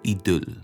Idyll.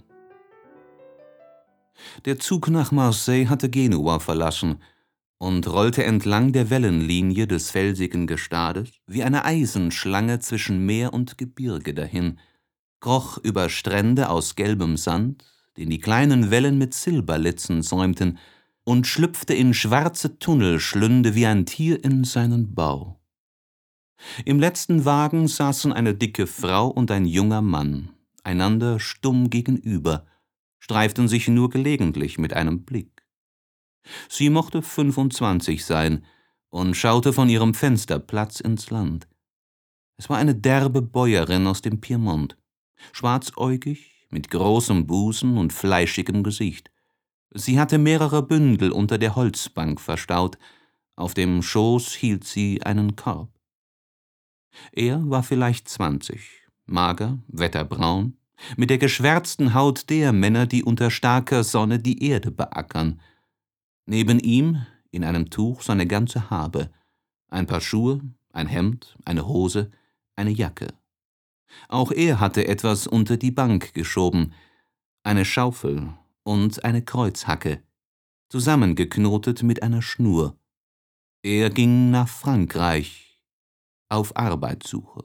Der Zug nach Marseille hatte Genua verlassen und rollte entlang der Wellenlinie des felsigen Gestades wie eine Eisenschlange zwischen Meer und Gebirge dahin, kroch über Strände aus gelbem Sand, den die kleinen Wellen mit Silberlitzen säumten, und schlüpfte in schwarze Tunnelschlünde wie ein Tier in seinen Bau. Im letzten Wagen saßen eine dicke Frau und ein junger Mann, einander stumm gegenüber, streiften sich nur gelegentlich mit einem Blick. Sie mochte 25 sein und schaute von ihrem Fensterplatz ins Land. Es war eine derbe Bäuerin aus dem Piemont, schwarzäugig, mit großem Busen und fleischigem Gesicht. Sie hatte mehrere Bündel unter der Holzbank verstaut, auf dem Schoß hielt sie einen Korb. Er war vielleicht 20, mager, wetterbraun, mit der geschwärzten Haut der Männer, die unter starker Sonne die Erde beackern. Neben ihm, in einem Tuch, seine ganze Habe: ein Paar Schuhe, ein Hemd, eine Hose, eine Jacke. Auch er hatte etwas unter die Bank geschoben, eine Schaufel und eine Kreuzhacke, zusammengeknotet mit einer Schnur. Er ging nach Frankreich auf Arbeitssuche.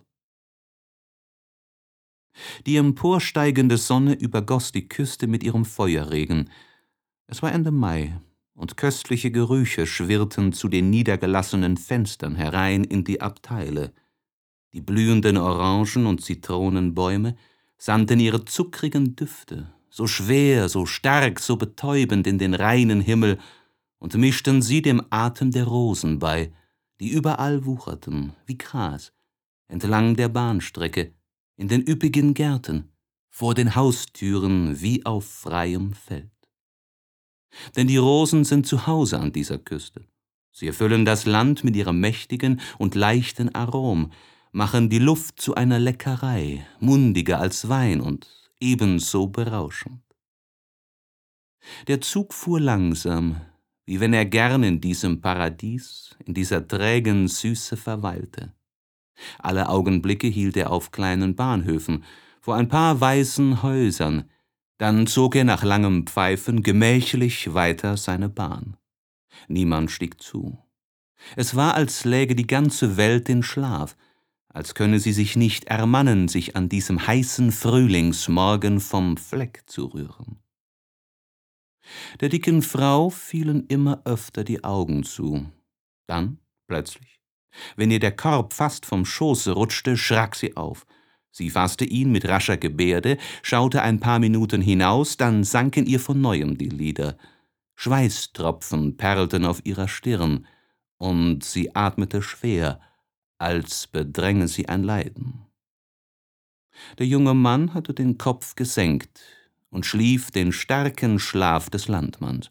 Die emporsteigende Sonne übergoss die Küste mit ihrem Feuerregen. Es war Ende Mai, und köstliche Gerüche schwirrten zu den niedergelassenen Fenstern herein in die Abteile. Die blühenden Orangen- und Zitronenbäume sandten ihre zuckrigen Düfte, so schwer, so stark, so betäubend in den reinen Himmel und mischten sie dem Atem der Rosen bei, die überall wucherten, wie Gras, entlang der Bahnstrecke, in den üppigen Gärten, vor den Haustüren wie auf freiem Feld. Denn die Rosen sind zu Hause an dieser Küste. Sie erfüllen das Land mit ihrem mächtigen und leichten Arom, machen die Luft zu einer Leckerei, mundiger als Wein und ebenso berauschend. Der Zug fuhr langsam, wie wenn er gern in diesem Paradies, in dieser trägen Süße verweilte. Alle Augenblicke hielt er auf kleinen Bahnhöfen, vor ein paar weißen Häusern, dann zog er nach langem Pfeifen gemächlich weiter seine Bahn. Niemand stieg zu. Es war, als läge die ganze Welt in Schlaf, als könne sie sich nicht ermannen, sich an diesem heißen Frühlingsmorgen vom Fleck zu rühren. Der dicken Frau fielen immer öfter die Augen zu. Dann, plötzlich, wenn ihr der Korb fast vom Schoße rutschte, schrak sie auf. Sie fasste ihn mit rascher Gebärde, schaute ein paar Minuten hinaus, dann sanken ihr von neuem die Lider. Schweißtropfen perlten auf ihrer Stirn, und sie atmete schwer, als bedränge sie ein Leiden. Der junge Mann hatte den Kopf gesenkt und schlief den starken Schlaf des Landmanns.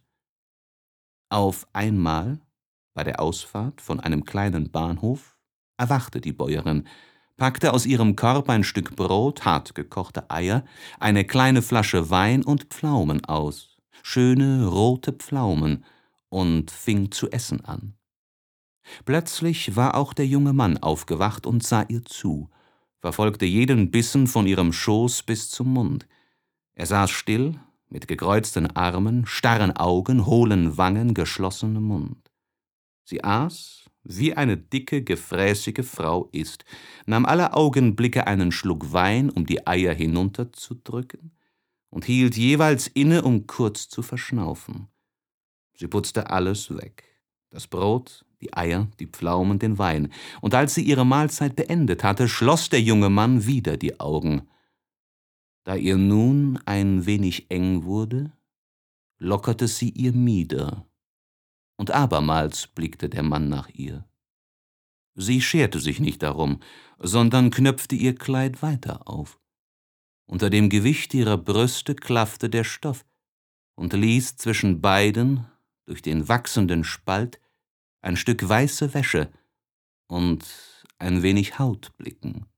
Auf einmal, bei der Ausfahrt von einem kleinen Bahnhof, erwachte die Bäuerin, packte aus ihrem Korb ein Stück Brot, hart gekochte Eier, eine kleine Flasche Wein und Pflaumen aus, schöne rote Pflaumen, und fing zu essen an. Plötzlich war auch der junge Mann aufgewacht und sah ihr zu, verfolgte jeden Bissen von ihrem Schoß bis zum Mund. Er saß still, mit gekreuzten Armen, starren Augen, hohlen Wangen, geschlossenem Mund. Sie aß, wie eine dicke, gefräßige Frau isst, nahm alle Augenblicke einen Schluck Wein, um die Eier hinunterzudrücken, und hielt jeweils inne, um kurz zu verschnaufen. Sie putzte alles weg: das Brot, die Eier, die Pflaumen, den Wein, und als sie ihre Mahlzeit beendet hatte, schloss der junge Mann wieder die Augen. Da ihr nun ein wenig eng wurde, lockerte sie ihr Mieder, und abermals blickte der Mann nach ihr. Sie scherte sich nicht darum, sondern knöpfte ihr Kleid weiter auf. Unter dem Gewicht ihrer Brüste klaffte der Stoff und ließ zwischen beiden, durch den wachsenden Spalt, ein Stück weiße Wäsche und ein wenig Haut blicken.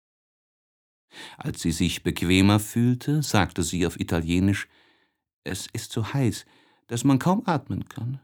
Als sie sich bequemer fühlte, sagte sie auf Italienisch: »Es ist so heiß, dass man kaum atmen kann.«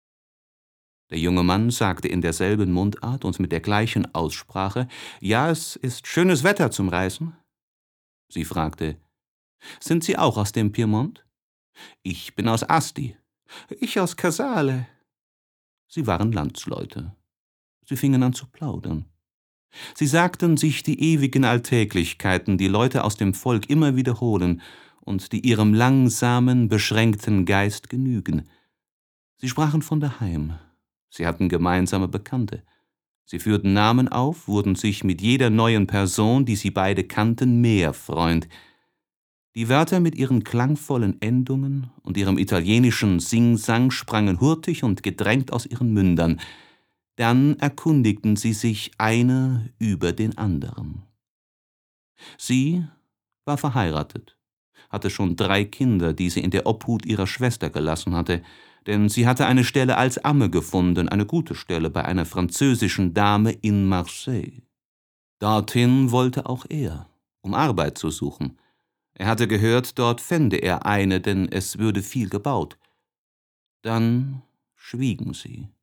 Der junge Mann sagte in derselben Mundart und mit der gleichen Aussprache: »Ja, es ist schönes Wetter zum Reisen.« Sie fragte: »Sind Sie auch aus dem Piemont?« »Ich bin aus Asti.« »Ich aus Casale.« Sie waren Landsleute. Sie fingen an zu plaudern. Sie sagten sich die ewigen Alltäglichkeiten, die Leute aus dem Volk immer wiederholen und die ihrem langsamen, beschränkten Geist genügen. Sie sprachen von daheim. Sie hatten gemeinsame Bekannte. Sie führten Namen auf, wurden sich mit jeder neuen Person, die sie beide kannten, mehr Freund. Die Wörter mit ihren klangvollen Endungen und ihrem italienischen Singsang sprangen hurtig und gedrängt aus ihren Mündern. Dann erkundigten sie sich einer über den anderen. Sie war verheiratet, hatte schon 3 Kinder, die sie in der Obhut ihrer Schwester gelassen hatte, denn sie hatte eine Stelle als Amme gefunden, eine gute Stelle bei einer französischen Dame in Marseille. Dorthin wollte auch er, um Arbeit zu suchen. Er hatte gehört, dort fände er eine, denn es würde viel gebaut. Dann schwiegen sie.